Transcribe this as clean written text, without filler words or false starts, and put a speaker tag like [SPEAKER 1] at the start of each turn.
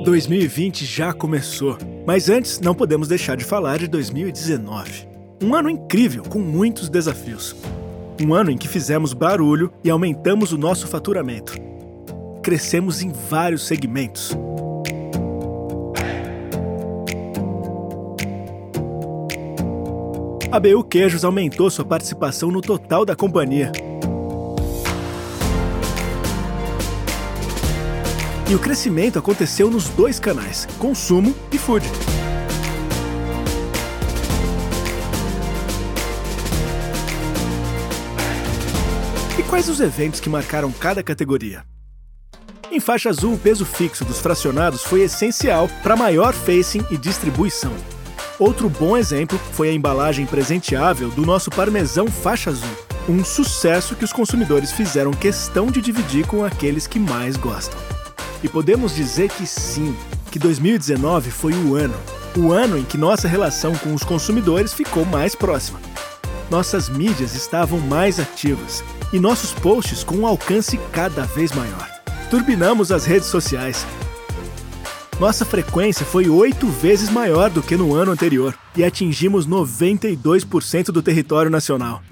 [SPEAKER 1] 2020 já começou, mas antes não podemos deixar de falar de 2019. Um ano incrível, com muitos desafios. Um ano em que fizemos barulho e aumentamos o nosso faturamento. Crescemos em vários segmentos. A BU Queijos aumentou sua participação no total da companhia. E o crescimento aconteceu nos dois canais, consumo e food. E quais os eventos que marcaram cada categoria? Em faixa azul, o peso fixo dos fracionados foi essencial para maior facing e distribuição. Outro bom exemplo foi a embalagem presenteável do nosso parmesão faixa azul, um sucesso que os consumidores fizeram questão de dividir com aqueles que mais gostam. E podemos dizer que sim, que 2019 foi o ano em que nossa relação com os consumidores ficou mais próxima. Nossas mídias estavam mais ativas e nossos posts com um alcance cada vez maior. Turbinamos as redes sociais. Nossa frequência foi 8 vezes maior do que no ano anterior e atingimos 92% do território nacional.